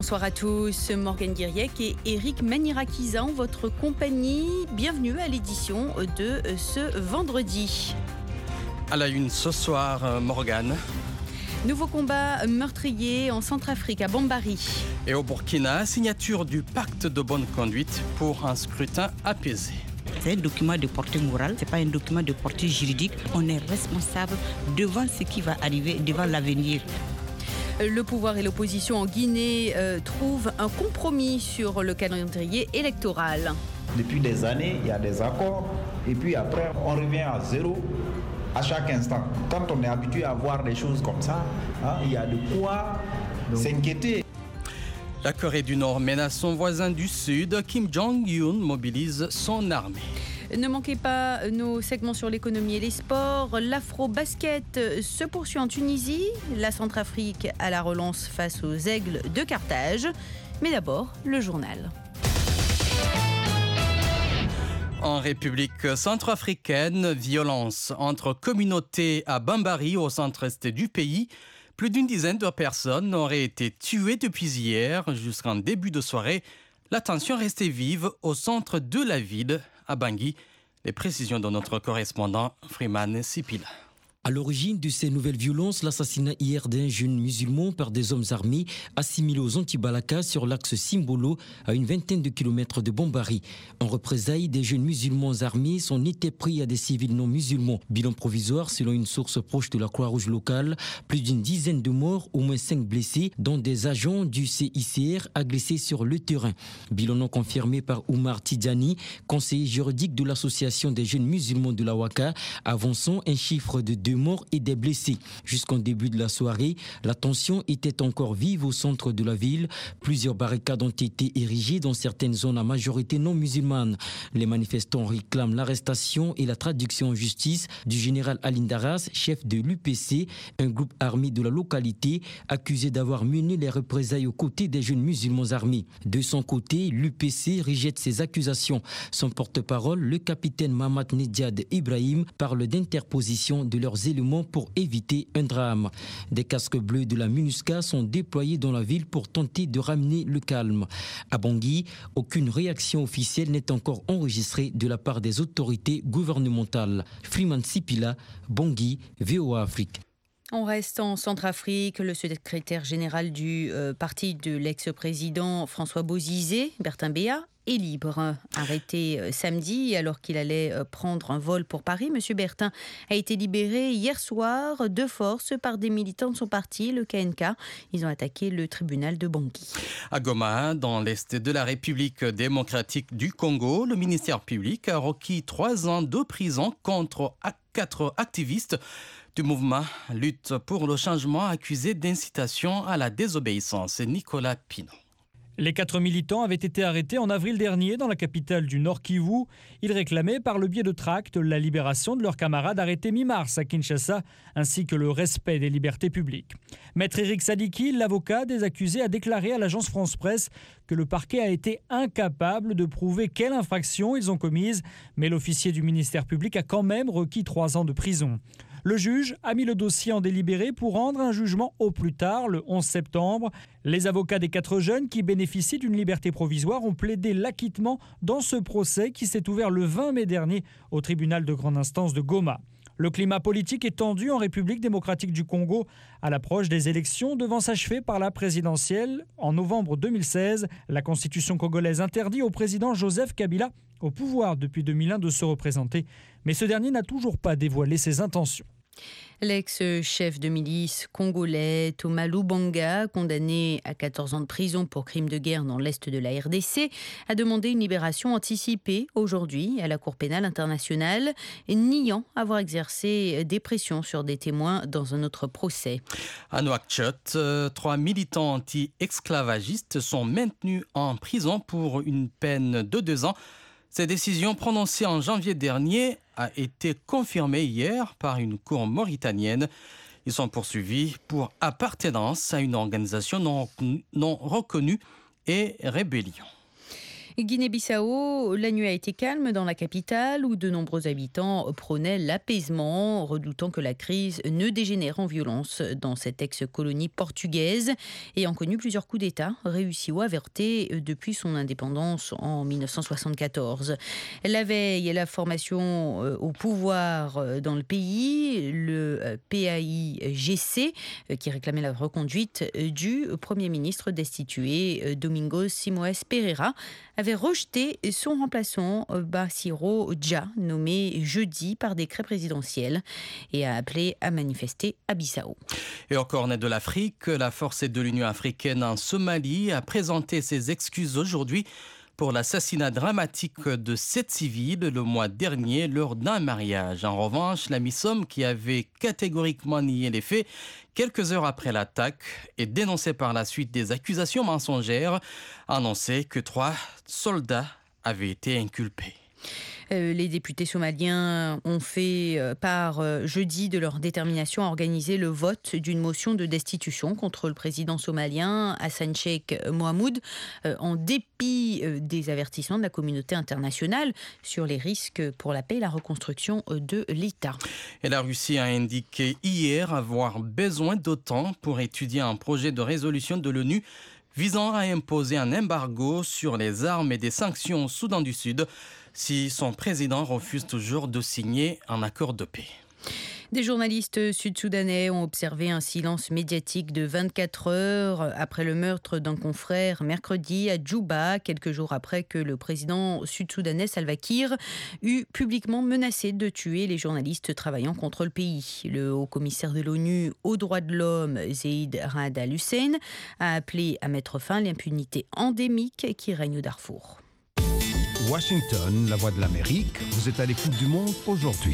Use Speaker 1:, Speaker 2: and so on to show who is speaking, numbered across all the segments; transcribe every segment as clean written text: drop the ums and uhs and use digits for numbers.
Speaker 1: Bonsoir à tous, Morgane Guiriec et Eric Manirakisa en votre compagnie. Bienvenue à l'édition de ce vendredi.
Speaker 2: À la une ce soir, Morgane.
Speaker 1: Nouveau combat meurtrier en Centrafrique, à Bambari.
Speaker 2: Et au Burkina, signature du pacte de bonne conduite pour un scrutin apaisé.
Speaker 3: C'est un document de portée morale, ce n'est pas un document de portée juridique. On est responsable devant ce qui va arriver, devant l'avenir.
Speaker 1: Le pouvoir et l'opposition en Guinée trouvent un compromis sur le calendrier électoral.
Speaker 4: Depuis des années, il y a des accords et puis après, on revient à zéro à chaque instant. Quand on est habitué à voir des choses comme ça, il y a de quoi s'inquiéter.
Speaker 2: La Corée du Nord menace son voisin du Sud. Kim Jong-un mobilise son armée.
Speaker 1: Ne manquez pas nos segments sur l'économie et les sports. L'afro-basket se poursuit en Tunisie. La Centrafrique à la relance face aux Aigles de Carthage. Mais d'abord, le journal.
Speaker 2: En République centrafricaine, violence entre communautés à Bambari, au centre-est du pays. Plus d'une dizaine de personnes auraient été tuées depuis hier jusqu'en début de soirée. La tension restait vive au centre de la ville, à Bangui. Les précisions de notre correspondant Freeman Sipila.
Speaker 5: À l'origine de ces nouvelles violences, l'assassinat hier d'un jeune musulman par des hommes armés assimilés aux Anti-Balaka sur l'axe Simbolo, à une vingtaine de kilomètres de Bambari. En représailles, des jeunes musulmans armés sont été pris à des civils non musulmans. Bilan provisoire, selon une source proche de la Croix-Rouge locale, plus d'une dizaine de morts, au moins 5 blessés, dont des agents du CICR agressés sur le terrain. Bilan non confirmé par Oumar Tidjani, conseiller juridique de l'association des jeunes musulmans de la Ouaka, avançant un chiffre de 2 morts et des blessés. Jusqu'en début de la soirée, la tension était encore vive au centre de la ville. Plusieurs barricades ont été érigées dans certaines zones à majorité non musulmane. Les manifestants réclament l'arrestation et la traduction en justice du général Aline Daras, chef de l'UPC, un groupe armé de la localité, accusé d'avoir mené les représailles aux côtés des jeunes musulmans armés. De son côté, l'UPC rejette ces accusations. Son porte-parole, le capitaine Mamad Nedjad Ibrahim, parle d'interposition de leurs éléments pour éviter un drame. Des casques bleus de la MINUSCA sont déployés dans la ville pour tenter de ramener le calme. À Bangui, aucune réaction officielle n'est encore enregistrée de la part des autorités gouvernementales. Freeman Sipila, Bangui, VOA Afrique.
Speaker 1: On reste en Centrafrique. Le secrétaire général du parti de l'ex-président François Bozizé, Bertin Béat, est libre. Arrêté samedi alors qu'il allait prendre un vol pour Paris, M. Bertin a été libéré hier soir de force par des militants de son parti, le KNK. Ils ont attaqué le tribunal de Bangui.
Speaker 2: À Goma, dans l'est de la République démocratique du Congo, le ministère public a requis 3 ans de prison contre 4 activistes du mouvement Lutte pour le changement accusé d'incitation à la désobéissance. Nicolas Pinault.
Speaker 6: Les 4 militants avaient été arrêtés en avril dernier dans la capitale du Nord Kivu. Ils réclamaient par le biais de tracts la libération de leurs camarades arrêtés mi-mars à Kinshasa, ainsi que le respect des libertés publiques. Maître Eric Sadiki, l'avocat des accusés, a déclaré à l'agence France Presse que le parquet a été incapable de prouver quelle infraction ils ont commise, mais l'officier du ministère public a quand même requis 3 ans de prison. Le juge a mis le dossier en délibéré pour rendre un jugement au plus tard, le 11 septembre. Les avocats des 4 jeunes qui bénéficient d'une liberté provisoire ont plaidé l'acquittement dans ce procès qui s'est ouvert le 20 mai dernier au tribunal de grande instance de Goma. Le climat politique est tendu en République démocratique du Congo à l'approche des élections devant s'achever par la présidentielle. En novembre 2016, la constitution congolaise interdit au président Joseph Kabila, au pouvoir depuis 2001, de se représenter. Mais ce dernier n'a toujours pas dévoilé ses intentions.
Speaker 1: L'ex-chef de milice congolais Thomas Lubanga, condamné à 14 ans de prison pour crimes de guerre dans l'est de la RDC, a demandé une libération anticipée aujourd'hui à la Cour pénale internationale, niant avoir exercé des pressions sur des témoins dans un autre procès.
Speaker 2: À Nouakchott, 3 militants anti-esclavagistes sont maintenus en prison pour une peine de 2 ans. Cette décision prononcée en janvier dernier a été confirmée hier par une cour mauritanienne. Ils sont poursuivis pour appartenance à une organisation non reconnue et rébellion.
Speaker 1: Guinée-Bissau, la nuit a été calme dans la capitale où de nombreux habitants prônaient l'apaisement, redoutant que la crise ne dégénère en violence dans cette ex-colonie portugaise, ayant connu plusieurs coups d'État réussis ou avertis depuis son indépendance en 1974. La veille, la formation au pouvoir dans le pays, le PAIGC, qui réclamait la reconduite du Premier ministre destitué Domingos Simoes Pereira, avait rejeté son remplaçant Bassirou Dia, nommé jeudi par décret présidentiel, et a appelé à manifester à Bissau.
Speaker 2: Et au cornet de l'Afrique, la force de l'Union africaine en Somalie a présenté ses excuses aujourd'hui pour l'assassinat dramatique de 7 civils le mois dernier lors d'un mariage. En revanche, la MISOM, qui avait catégoriquement nié les faits quelques heures après l'attaque et dénoncé par la suite des accusations mensongères, a annoncé que 3 soldats avaient été inculpés.
Speaker 1: Les députés somaliens ont fait part jeudi de leur détermination à organiser le vote d'une motion de destitution contre le président somalien Hassan Sheikh Mohamud, en dépit des avertissements de la communauté internationale sur les risques pour la paix et la reconstruction de l'État.
Speaker 2: Et la Russie a indiqué hier avoir besoin d'OTAN pour étudier un projet de résolution de l'ONU visant à imposer un embargo sur les armes et des sanctions au Soudan du Sud si son président refuse toujours de signer un accord de paix.
Speaker 1: Des journalistes sud-soudanais ont observé un silence médiatique de 24 heures après le meurtre d'un confrère mercredi à Djouba, quelques jours après que le président sud-soudanais Salva Kiir eut publiquement menacé de tuer les journalistes travaillant contre le pays. Le haut-commissaire de l'ONU aux droits de l'homme, Zeid Ra'ad al-Hussein, a appelé à mettre fin à l'impunité endémique qui règne au Darfour.
Speaker 7: Washington, la voix de l'Amérique, vous êtes à l'écoute du monde aujourd'hui.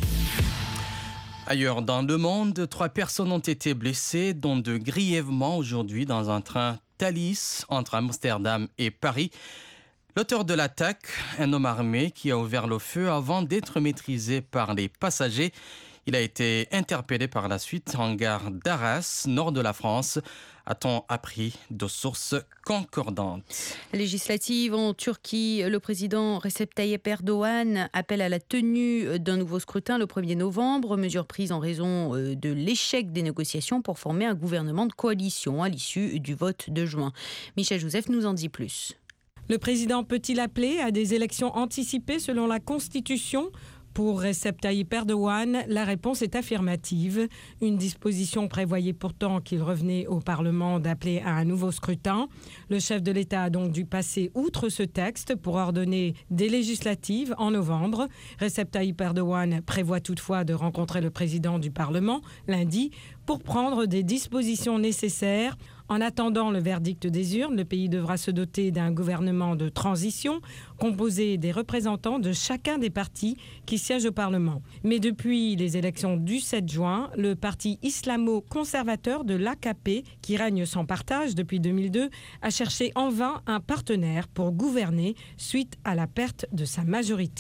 Speaker 2: Ailleurs dans le monde, 3 personnes ont été blessées, dont 2 grièvement aujourd'hui dans un train Thalys entre Amsterdam et Paris. L'auteur de l'attaque, un homme armé qui a ouvert le feu avant d'être maîtrisé par les passagers. Il a été interpellé par la suite en gare d'Arras, nord de la France, a-t-on appris de sources concordantes.
Speaker 1: Législative en Turquie, le président Recep Tayyip Erdogan appelle à la tenue d'un nouveau scrutin le 1er novembre, mesure prise en raison de l'échec des négociations pour former un gouvernement de coalition à l'issue du vote de juin. Michel Joseph nous en dit plus.
Speaker 8: Le président peut-il appeler à des élections anticipées selon la Constitution ? Pour Recep Tayyip Erdogan, la réponse est affirmative. Une disposition prévoyait pourtant qu'il revenait au Parlement d'appeler à un nouveau scrutin. Le chef de l'État a donc dû passer outre ce texte pour ordonner des législatives en novembre. Recep Tayyip Erdogan prévoit toutefois de rencontrer le président du Parlement lundi pour prendre des dispositions nécessaires. En attendant le verdict des urnes, le pays devra se doter d'un gouvernement de transition composé des représentants de chacun des partis qui siègent au Parlement. Mais depuis les élections du 7 juin, le parti islamo-conservateur de l'AKP, qui règne sans partage depuis 2002, a cherché en vain un partenaire pour gouverner suite à la perte de sa majorité.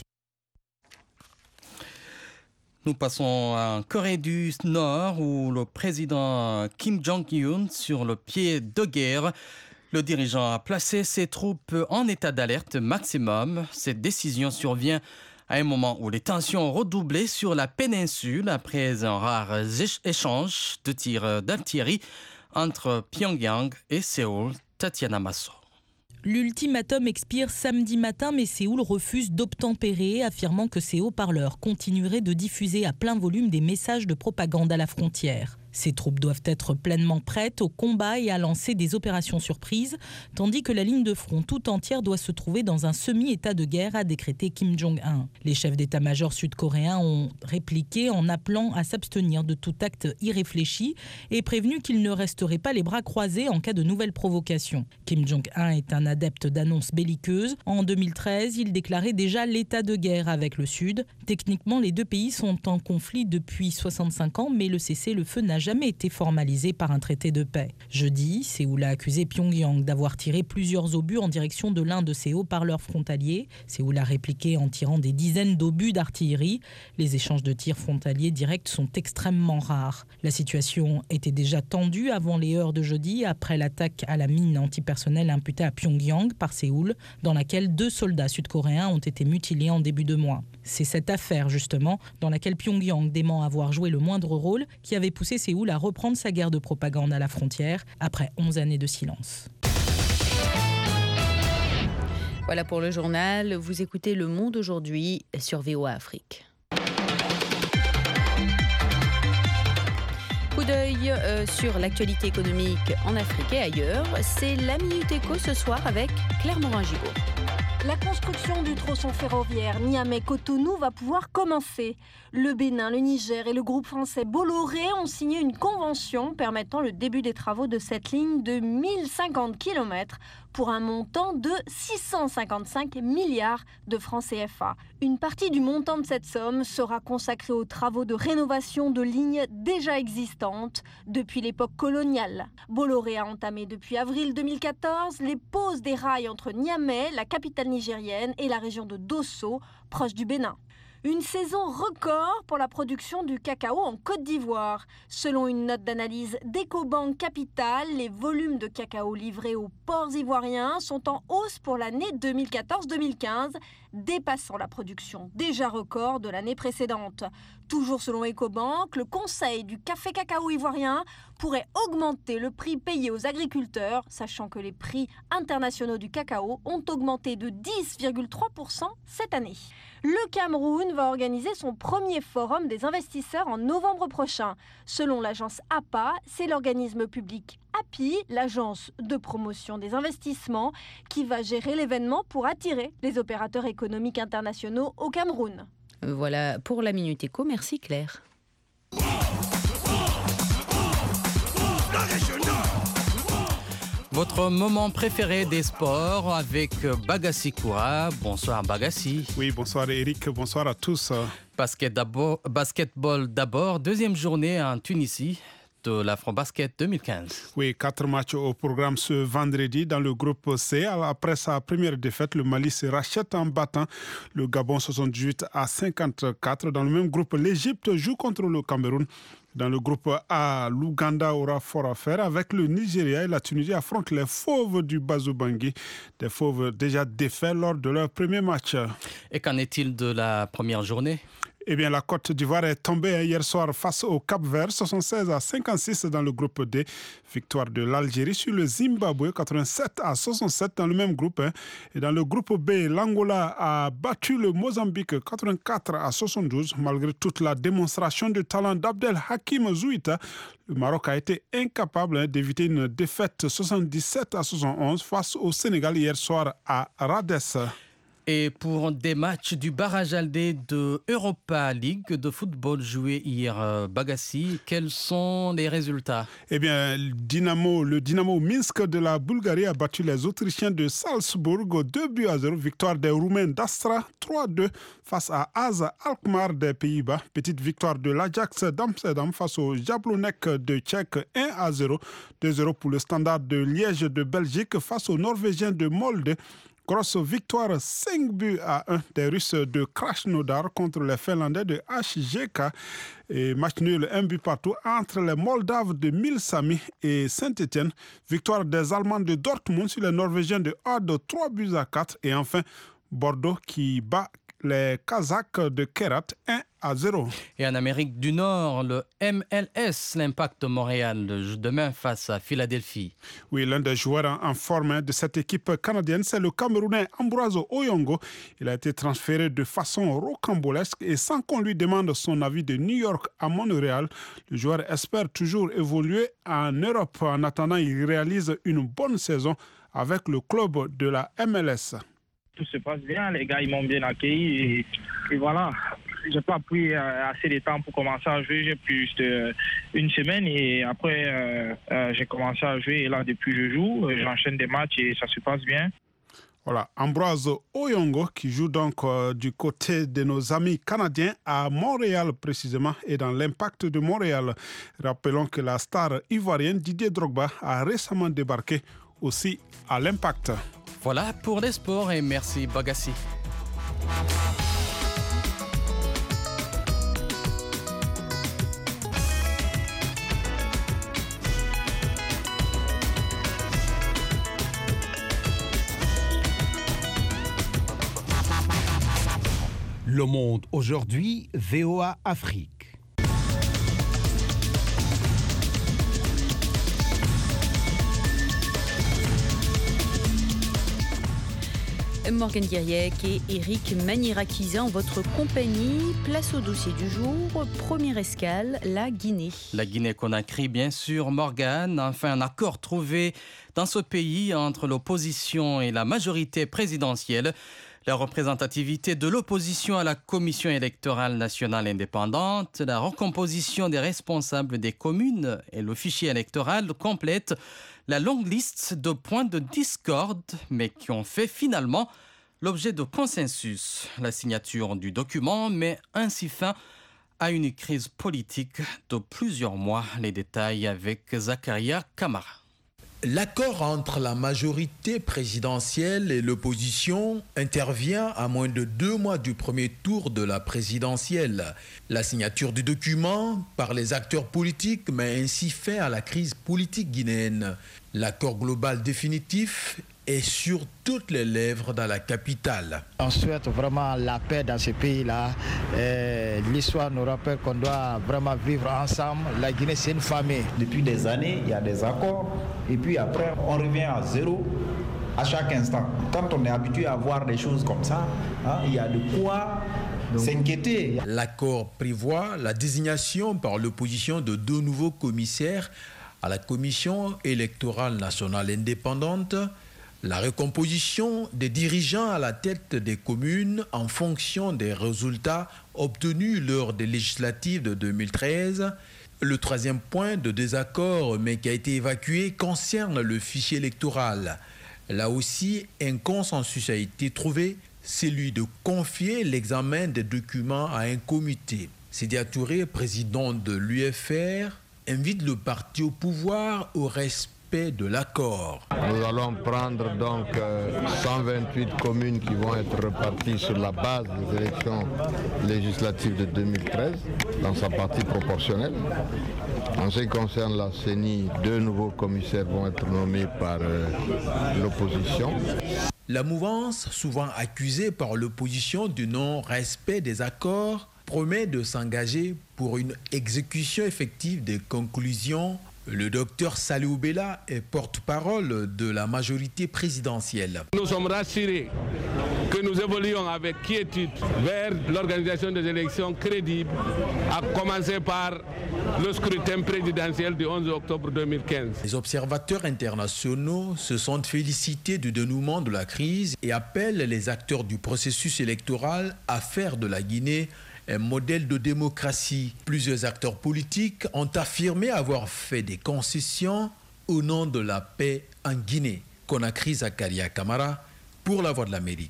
Speaker 2: Nous passons en Corée du Nord où le président Kim Jong-un sur le pied de guerre. Le dirigeant a placé ses troupes en état d'alerte maximum. Cette décision survient à un moment où les tensions ont redoublé sur la péninsule après un rare échange de tirs d'artillerie entre Pyongyang et Séoul. Tatiana Masso.
Speaker 9: L'ultimatum expire samedi matin, mais Séoul refuse d'obtempérer, affirmant que ses haut-parleurs continueraient de diffuser à plein volume des messages de propagande à la frontière. Ces troupes doivent être pleinement prêtes au combat et à lancer des opérations surprises, tandis que la ligne de front tout entière doit se trouver dans un semi-état de guerre, a décrété Kim Jong-un. Les chefs d'état-major sud-coréens ont répliqué en appelant à s'abstenir de tout acte irréfléchi et prévenu qu'ils ne resteraient pas les bras croisés en cas de nouvelles provocations. Kim Jong-un est un adepte d'annonces belliqueuses. En 2013, il déclarait déjà l'état de guerre avec le Sud. Techniquement, les deux pays sont en conflit depuis 65 ans, mais le cessez-le-feu n'a jamais été formalisé par un traité de paix. Jeudi, Séoul a accusé Pyongyang d'avoir tiré plusieurs obus en direction de l'un de ses haut-parleurs frontaliers. Séoul a répliqué en tirant des dizaines d'obus d'artillerie. Les échanges de tirs frontaliers directs sont extrêmement rares. La situation était déjà tendue avant les heures de jeudi, après l'attaque à la mine antipersonnelle imputée à Pyongyang par Séoul, dans laquelle 2 soldats sud-coréens ont été mutilés en début de mois. C'est cette affaire, justement, dans laquelle Pyongyang dément avoir joué le moindre rôle, qui avait poussé Séoul à reprendre sa guerre de propagande à la frontière, après 11 années de silence.
Speaker 1: Voilà pour le journal. Vous écoutez Le Monde aujourd'hui sur VOA Afrique. Coup d'œil sur l'actualité économique en Afrique et ailleurs. C'est la Minute Éco ce soir avec Claire Morin-Gibaud.
Speaker 10: La construction du tronçon ferroviaire Niamey-Cotonou va pouvoir commencer. Le Bénin, le Niger et le groupe français Bolloré ont signé une convention permettant le début des travaux de cette ligne de 1050 km pour un montant de 655 milliards de francs CFA. Une partie du montant de cette somme sera consacrée aux travaux de rénovation de lignes déjà existantes depuis l'époque coloniale. Bolloré a entamé depuis avril 2014 les poses des rails entre Niamey, la capitale nigérienne, et la région de Dosso, proche du Bénin. Une saison record pour la production du cacao en Côte d'Ivoire. Selon une note d'analyse d'Ecobank Capital, les volumes de cacao livrés aux ports ivoiriens sont en hausse pour l'année 2014-2015, dépassant la production déjà record de l'année précédente. Toujours selon Ecobank, le Conseil du café cacao ivoirien pourrait augmenter le prix payé aux agriculteurs, sachant que les prix internationaux du cacao ont augmenté de 10,3% cette année. Le Cameroun va organiser son premier forum des investisseurs en novembre prochain. Selon l'agence APA, c'est l'organisme public API, l'agence de promotion des investissements, qui va gérer l'événement pour attirer les opérateurs économiques internationaux au Cameroun.
Speaker 1: Voilà pour la Minute Éco. Merci Claire.
Speaker 2: Votre moment préféré des sports avec Bagassi Koura. Bonsoir Bagassi.
Speaker 11: Oui, bonsoir Eric, bonsoir à tous.
Speaker 2: Basketball d'abord, deuxième journée en Tunisie de l'Afrobasket 2015.
Speaker 11: Oui, 4 matchs au programme ce vendredi dans le groupe C. Après sa première défaite, le Mali se rachète en battant le Gabon 78-54. Dans le même groupe, l'Égypte joue contre le Cameroun. Dans le groupe A, l'Ouganda aura fort à faire avec le Nigeria et la Tunisie affrontent les Fauves du Bazou-Bangui, des Fauves déjà défaits lors de leur premier match.
Speaker 2: Et qu'en est-il de la première journée ?
Speaker 11: Eh bien, la Côte d'Ivoire est tombée hier soir face au Cap-Vert, 76-56 dans le groupe D. Victoire de l'Algérie sur le Zimbabwe, 87-67 dans le même groupe. Et dans le groupe B, l'Angola a battu le Mozambique, 84-72. Malgré toute la démonstration de talent d'Abdel Hakim Zouita, le Maroc a été incapable d'éviter une défaite 77-71 face au Sénégal hier soir à Rades.
Speaker 2: Et pour des matchs du barrage aldé de Europa League de football joué hier, Bagassi, quels sont les résultats ?
Speaker 11: Eh bien, le Dynamo Minsk de la Bulgarie a battu les Autrichiens de Salzbourg 2-0. Victoire des Roumains d'Astra 3-2 face à AZ Alkmaar des Pays-Bas. Petite victoire de l'Ajax d'Amsterdam face au Jablonec de Tchèque 1-0. 2-0 pour le Standard de Liège de Belgique face aux Norvégiens de Molde. Grosse victoire 5-1 des Russes de Krasnodar contre les Finlandais de HJK. Et match nul 1 but partout entre les Moldaves de Milsami et Saint-Etienne. Victoire des Allemands de Dortmund sur les Norvégiens de Odd 3-4. Et enfin, Bordeaux qui bat les Kazakhs de Kerat 1-0.
Speaker 2: Et en Amérique du Nord, le MLS, l'Impact de Montréal, joue demain face à Philadelphie.
Speaker 11: Oui, l'un des joueurs en forme de cette équipe canadienne, c'est le Camerounais Ambroise Oyongo. Il a été transféré de façon rocambolesque et sans qu'on lui demande son avis de New York à Montréal. Le joueur espère toujours évoluer en Europe. En attendant, il réalise une bonne saison avec le club de la MLS.
Speaker 12: Tout se passe bien, les gars ils m'ont bien accueilli et voilà. J'ai pas pris assez de temps pour commencer à jouer, j'ai pris juste une semaine et après j'ai commencé à jouer et là depuis je joue, j'enchaîne des matchs et ça se passe bien.
Speaker 11: Voilà, Ambroise Oyongo qui joue donc du côté de nos amis canadiens à Montréal précisément et dans l'Impact de Montréal. Rappelons que la star ivoirienne Didier Drogba a récemment débarqué aussi à l'Impact.
Speaker 2: Voilà pour les sports et merci Bagassi.
Speaker 7: Le Monde aujourd'hui, VOA Afrique.
Speaker 1: Morgane Guiriec et Eric Manirakiza en votre compagnie. Place au dossier du jour. Première escale, la Guinée.
Speaker 2: La Guinée-Conakry, bien sûr, Morgane. Enfin, un accord trouvé dans ce pays entre l'opposition et la majorité présidentielle. La représentativité de l'opposition à la Commission électorale nationale indépendante, la recomposition des responsables des communes et le fichier électoral complètent la longue liste de points de discorde, mais qui ont fait finalement l'objet de consensus. La signature du document met ainsi fin à une crise politique de plusieurs mois. Les détails avec Zakaria Kamara.
Speaker 13: L'accord entre la majorité présidentielle et l'opposition intervient à moins de 2 mois du premier tour de la présidentielle. La signature du document par les acteurs politiques met ainsi fin à la crise politique guinéenne. L'accord global définitif est sur toutes les lèvres dans la capitale.
Speaker 14: On souhaite vraiment la paix dans ce pays-là. L'histoire nous rappelle qu'on doit vraiment vivre ensemble. La Guinée, c'est une famille.
Speaker 4: Depuis des années, il y a des accords. Et puis après, on revient à zéro à chaque instant. Quand on est habitué à voir des choses comme ça, il y a de quoi s'inquiéter.
Speaker 13: L'accord prévoit la désignation par l'opposition de 2 nouveaux commissaires à la Commission électorale nationale indépendante, la recomposition des dirigeants à la tête des communes en fonction des résultats obtenus lors des législatives de 2013. Le 3e point de désaccord, mais qui a été évacué, concerne le fichier électoral. Là aussi, un consensus a été trouvé, celui de confier l'examen des documents à un comité. Sédia Touré, président de l'UFR, invite le parti au pouvoir au respect de l'accord.
Speaker 15: Nous allons prendre donc 128 communes qui vont être reparties sur la base des élections législatives de 2013 dans sa partie proportionnelle. En ce qui concerne la CENI, 2 nouveaux commissaires vont être nommés par l'opposition.
Speaker 13: La mouvance, souvent accusée par l'opposition du non-respect des accords, promet de s'engager pour une exécution effective des conclusions. Le docteur Salihou Bella est porte-parole de la majorité présidentielle.
Speaker 16: Nous sommes rassurés que nous évoluons avec quiétude vers l'organisation des élections crédibles, à commencer par le scrutin présidentiel du 11 octobre 2015.
Speaker 13: Les observateurs internationaux se sont félicités du dénouement de la crise et appellent les acteurs du processus électoral à faire de la Guinée un modèle de démocratie. Plusieurs acteurs politiques ont affirmé avoir fait des concessions au nom de la paix en Guinée. Conakry, Zakaria Kamara, pour La Voix de l'Amérique.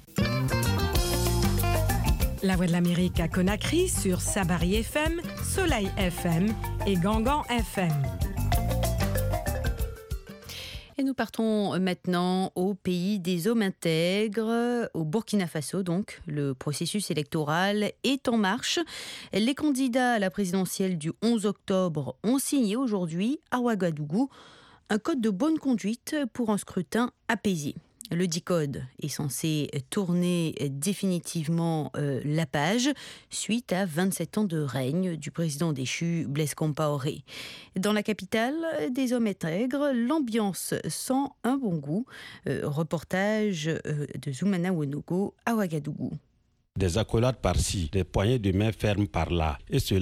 Speaker 8: La Voix de l'Amérique à Conakry sur Sabari FM, Soleil FM et Gangan FM.
Speaker 1: Et nous partons maintenant au pays des hommes intègres, au Burkina Faso donc. Le processus électoral est en marche. Les candidats à la présidentielle du 11 octobre ont signé aujourd'hui à Ouagadougou un code de bonne conduite pour un scrutin apaisé. Le DICODE est censé tourner définitivement la page suite à 27 ans de règne du président déchu Blaise Compaoré. Dans la capitale des hommes intègres, l'ambiance sent un bon goût. Reportage de Zoumana Wonogo à Ouagadougou.
Speaker 17: Des accolades par-ci, des poignées de main fermes par-là, et cela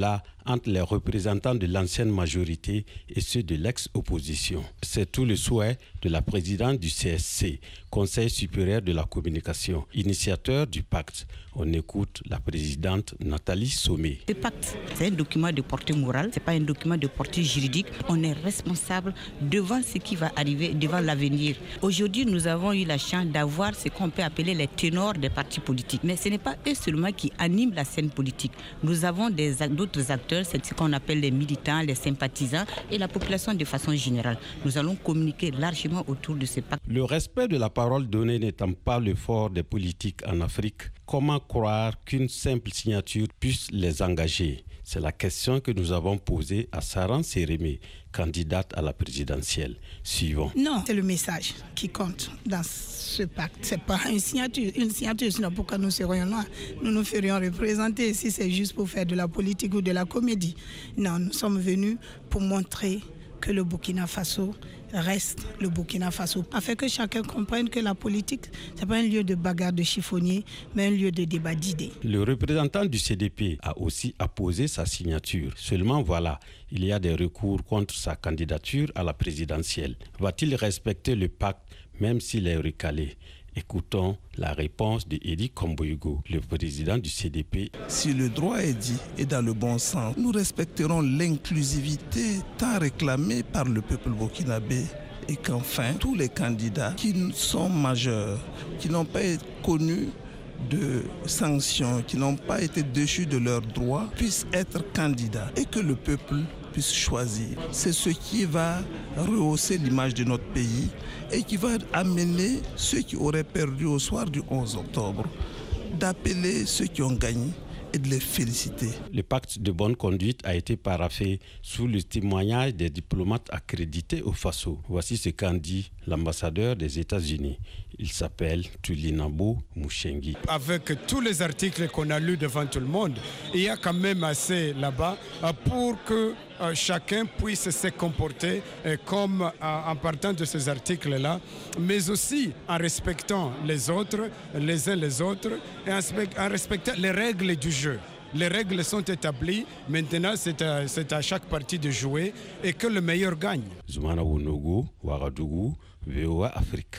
Speaker 17: entre les représentants de l'ancienne majorité et ceux de l'ex-opposition. C'est tout le souhait de la présidente du CSC, Conseil supérieur de la communication, initiateur du pacte. On écoute la présidente Nathalie Sommet.
Speaker 3: Le pacte, c'est un document de portée morale, ce n'est pas un document de portée juridique. On est responsable devant ce qui va arriver, devant l'avenir. Aujourd'hui, nous avons eu la chance d'avoir ce qu'on peut appeler les ténors des partis politiques. Mais ce n'est pas eux seulement qui animent la scène politique. Nous avons d'autres acteurs, c'est ce qu'on appelle les militants, les sympathisants et la population de façon générale. Nous allons communiquer largement autour de ce pacte.
Speaker 17: Le respect de la parole donnée n'étant pas le fort des politiques en Afrique, comment croire qu'une simple signature puisse les engager? C'est la question que nous avons posée à Saran Sérémé, candidate à la présidentielle. Suivons.
Speaker 18: Non, c'est le message qui compte dans ce pacte. Ce n'est pas une signature. Une signature, sinon pourquoi nous serions là? Nous nous ferions représenter si c'est juste pour faire de la politique ou de la comédie. Non, nous sommes venus pour montrer que le Burkina Faso reste le Burkina Faso, afin que chacun comprenne que la politique, ce n'est pas un lieu de bagarre de chiffonnier, mais un lieu de débat d'idées.
Speaker 17: Le représentant du CDP a aussi apposé sa signature. Seulement voilà, il y a des recours contre sa candidature à la présidentielle. Va-t-il respecter le pacte même s'il est recalé? Écoutons la réponse de Edi Komboyugo, le président du CDP.
Speaker 19: Si le droit est dit et dans le bon sens, nous respecterons l'inclusivité tant réclamée par le peuple burkinabé et qu'enfin, tous les candidats qui sont majeurs, qui n'ont pas été connus de sanctions, qui n'ont pas été déchus de leurs droits, puissent être candidats et que le peuple puisse choisir. C'est ce qui va rehausser l'image de notre pays et qui va amener ceux qui auraient perdu au soir du 11 octobre d'appeler ceux qui ont gagné et de les féliciter.
Speaker 17: Le pacte de bonne conduite a été paraphé sous le témoignage des diplomates accrédités au Faso. Voici ce qu'en dit l'ambassadeur des États-Unis. Il s'appelle Tulinabo Mouchengi.
Speaker 20: Avec tous les articles qu'on a lus devant tout le monde, il y a quand même assez là-bas pour que chacun puisse se comporter comme en partant de ces articles-là, mais aussi en respectant les autres, les uns les autres, et en respectant les règles du jeu. Les règles sont établies, maintenant c'est à chaque partie de jouer et que le meilleur gagne.
Speaker 17: Zoumana Ounogo, Ouagadougou, VOA Afrique.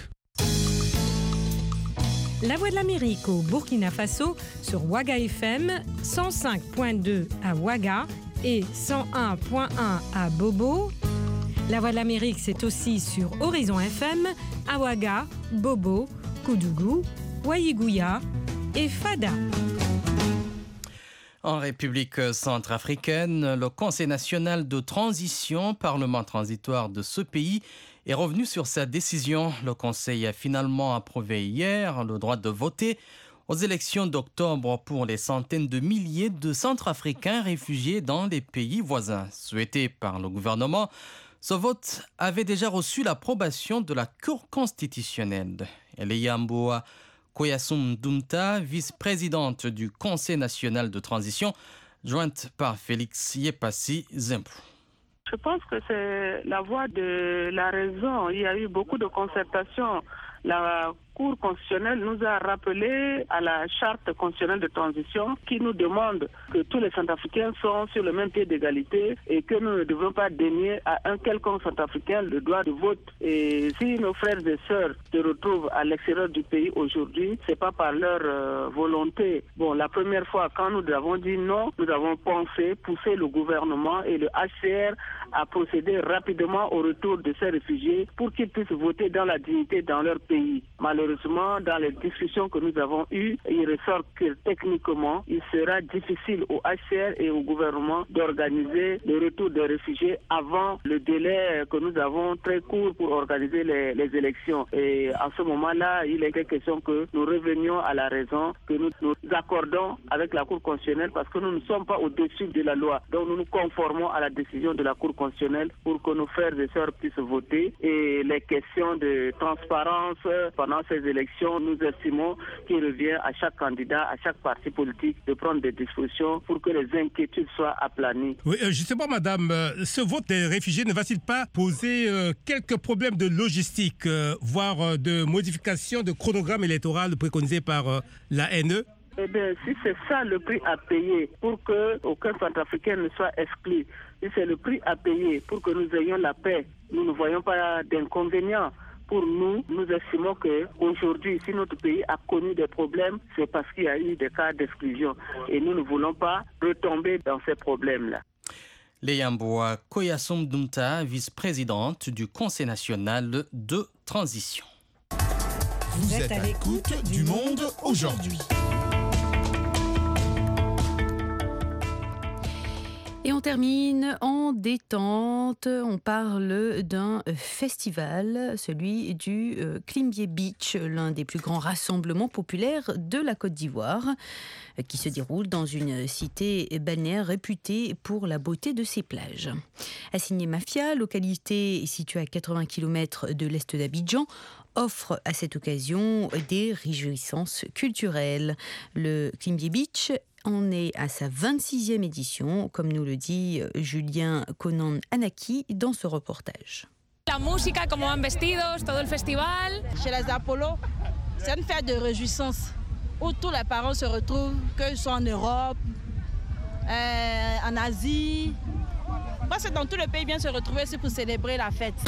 Speaker 8: La Voix de l'Amérique au Burkina Faso sur Ouaga FM, 105.2 à Ouaga et 101.1 à Bobo. La Voix de l'Amérique, c'est aussi sur Horizon FM, à Ouaga, Bobo, Koudougou, Ouaïgouya et Fada.
Speaker 2: En République centrafricaine, le Conseil national de transition, parlement transitoire de ce pays, est revenu sur sa décision. Le Conseil a finalement approuvé hier le droit de voter aux élections d'octobre pour les centaines de milliers de Centrafricains réfugiés dans les pays voisins. Souhaité par le gouvernement, ce vote avait déjà reçu l'approbation de la Cour constitutionnelle. Eleyamboa Koyasum Dumta, vice-présidente du Conseil national de transition, jointe par Félix Yepassi Zempou.
Speaker 21: Je pense que c'est la voie de la raison. Il y a eu beaucoup de concertation. La Cour constitutionnelle nous a rappelé à la charte constitutionnelle de transition qui nous demande que tous les Centrafricains sont sur le même pied d'égalité et que nous ne devons pas dénier à un quelconque Centrafricain le droit de vote. Et si nos frères et sœurs se retrouvent à l'extérieur du pays aujourd'hui, c'est pas par leur volonté. Bon, la première fois, quand nous avons dit non, nous avons poussé le gouvernement et le HCR à procéder rapidement au retour de ces réfugiés pour qu'ils puissent voter dans la dignité dans leur pays. Malheureusement, dans les discussions que nous avons eues, il ressort que techniquement, il sera difficile au HCR et au gouvernement d'organiser le retour des réfugiés avant le délai que nous avons très court pour organiser les élections. Et à ce moment-là, il est question que nous revenions à la raison, que nous nous accordons avec la Cour constitutionnelle parce que nous ne sommes pas au-dessus de la loi. Donc nous nous conformons à la décision de la Cour constitutionnelle pour que nos frères et sœurs puissent voter. Et les questions de transparence pendant ces élections, nous estimons qu'il revient à chaque candidat, à chaque parti politique de prendre des dispositions pour que les inquiétudes soient aplanies.
Speaker 22: Oui, justement, madame, ce vote des réfugiés ne va-t-il pas poser quelques problèmes de logistique, voire de modification de chronogramme électoral préconisé par l'ANE?
Speaker 21: Eh bien, si c'est ça le prix à payer pour qu'aucun Centrafricain ne soit exclu, si c'est le prix à payer pour que nous ayons la paix, nous ne voyons pas d'inconvénient. Pour nous, nous estimons qu'aujourd'hui, si notre pays a connu des problèmes, c'est parce qu'il y a eu des cas d'exclusion. Et nous ne voulons pas retomber dans ces problèmes-là.
Speaker 2: Léamboa Koyasom Dumta, vice-présidente du Conseil national de transition.
Speaker 5: Vous êtes à l'écoute du Monde aujourd'hui.
Speaker 1: Et on termine en détente. On parle d'un festival, celui du Klimbié Beach, l'un des plus grands rassemblements populaires de la Côte d'Ivoire, qui se déroule dans une cité balnéaire réputée pour la beauté de ses plages. Assigné Mafia, localité située à 80 km de l'est d'Abidjan, offre à cette occasion des réjouissances culturelles. Le Klimbié Beach en est à sa 26e édition, comme nous le dit Julien Conan Anaki dans ce reportage.
Speaker 6: La música, cómo van vestidos, todo el festival.
Speaker 23: Chez les Apollo, c'est une fête de réjouissance où tous les parents se retrouvent, qu'ils soient en Europe, en Asie. Parce que dans tous les pays, ils viennent se retrouver ici pour célébrer la fête.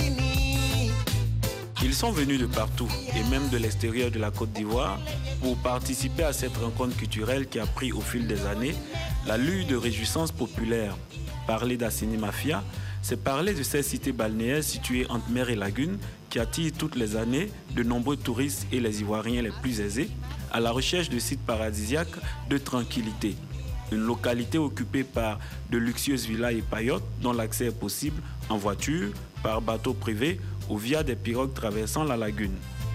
Speaker 24: Ils sont venus de partout, et même de l'extérieur de la Côte d'Ivoire, pour participer à cette rencontre culturelle qui a pris au fil des années l'allure de réjouissance populaire. Parler d'Assini Mafia, c'est parler de ces cités balnéaires situées entre mer et lagune qui attirent toutes les années de nombreux touristes et les Ivoiriens les plus aisés à la recherche de sites paradisiaques de tranquillité. Une localité occupée par de luxueuses villas et paillotes dont l'accès est possible en voiture, par bateau privé ou via des pirogues traversant la lagune.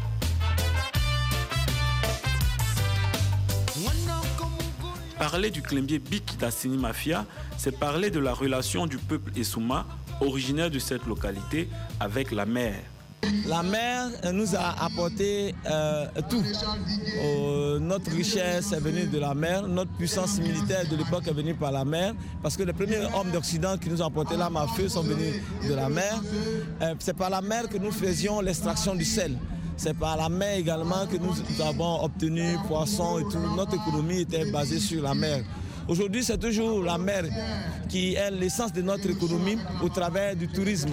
Speaker 24: Parler du Klimbié Beach d'Assini Mafia, c'est parler de la relation du peuple Essouma, originaire de cette localité, avec la mer.
Speaker 25: La mer nous a apporté tout. Notre richesse est venue de la mer, notre puissance militaire de l'époque est venue par la mer, parce que les premiers hommes d'Occident qui nous ont apporté l'arme à feu sont venus de la mer. C'est par la mer que nous faisions l'extraction du sel. C'est par la mer également que nous avons obtenu poissons et tout. Notre économie était basée sur la mer. Aujourd'hui, c'est toujours la mer qui est l'essence de notre économie au travers du tourisme.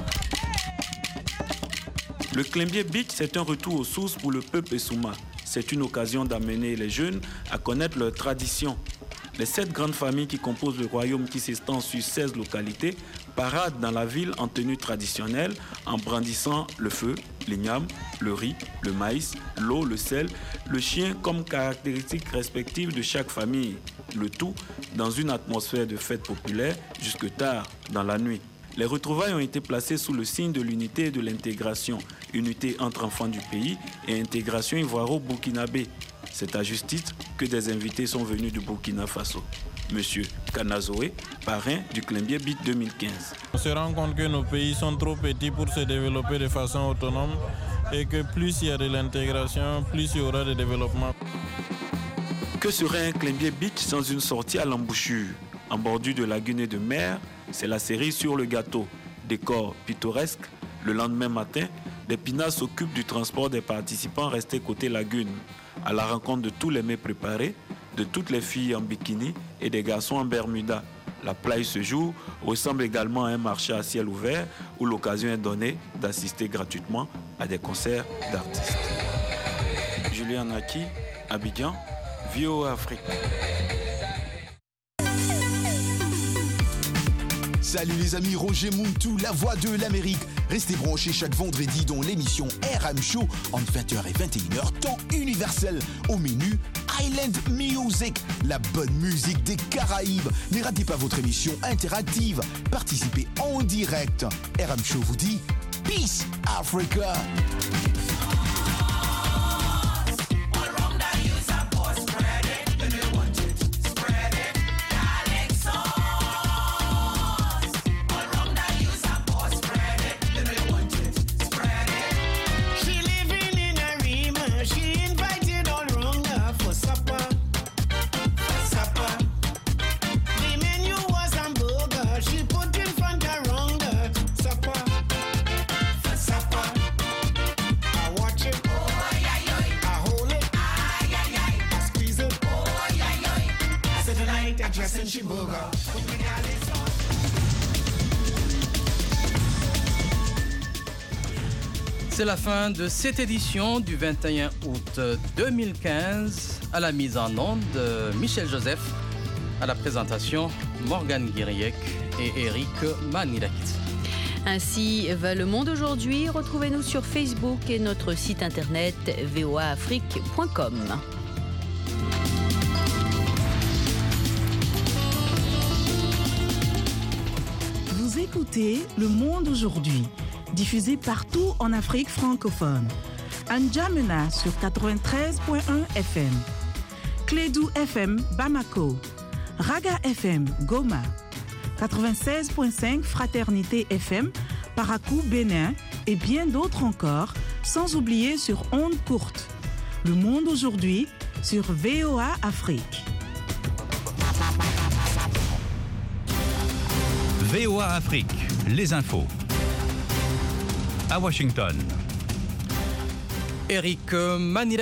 Speaker 24: Le Klimbié Beach, c'est un retour aux sources pour le peuple Essouma. C'est une occasion d'amener les jeunes à connaître leurs traditions. Les 7 grandes familles qui composent le royaume qui s'étend sur 16 localités paradent dans la ville en tenue traditionnelle en brandissant le feu, l'igname, le riz, le maïs, l'eau, le sel, le chien comme caractéristiques respectives de chaque famille. Le tout dans une atmosphère de fête populaire jusque tard dans la nuit. Les retrouvailles ont été placées sous le signe de l'unité et de l'intégration, unité entre enfants du pays et intégration ivoiro-burkinabé. C'est à juste titre que des invités sont venus du Burkina Faso. Monsieur Kanazoé, parrain du Klimbié Beach 2015.
Speaker 26: On se rend compte que nos pays sont trop petits pour se développer de façon autonome et que plus il y a de l'intégration, plus il y aura de développement.
Speaker 24: Que serait un Klimbié Beach sans une sortie à l'embouchure? En bordure de lagune et de mer, c'est la cerise sur le gâteau. Décor pittoresque, le lendemain matin, des pinas s'occupent du transport des participants restés côté lagune, à la rencontre de tous les mets préparés, de toutes les filles en bikini et des garçons en bermuda. La plage ce jour ressemble également à un marché à ciel ouvert où l'occasion est donnée d'assister gratuitement à des concerts d'artistes. Julien Naki, Abidjan, VOA Afrique.
Speaker 5: Salut les amis, Roger Muntu, la voix de l'Amérique. Restez branchés chaque vendredi dans l'émission RM Show entre 20h et 21h, temps universel. Au menu, Island Music, la bonne musique des Caraïbes. Ne ratez pas votre émission interactive. Participez en direct. RM Show vous dit Peace Africa.
Speaker 27: Watch
Speaker 2: C'est la fin de cette édition du 21 août 2015. À la mise en onde, Michel Joseph. À la présentation, Morgane Guiriec et Eric Manilakis.
Speaker 1: Ainsi va le monde aujourd'hui. Retrouvez-nous sur Facebook et notre site internet voaafrique.com.
Speaker 7: Vous écoutez Le Monde aujourd'hui, diffusé partout en Afrique francophone. À N'Djamena sur 93.1 FM, Clédou FM Bamako, Raga FM Goma, 96.5 Fraternité FM, Parakou Bénin et bien d'autres encore, sans oublier sur ondes courtes. Le Monde aujourd'hui sur VOA Afrique.
Speaker 9: VOA Afrique, les infos. À Washington.
Speaker 2: Eric Manilakis.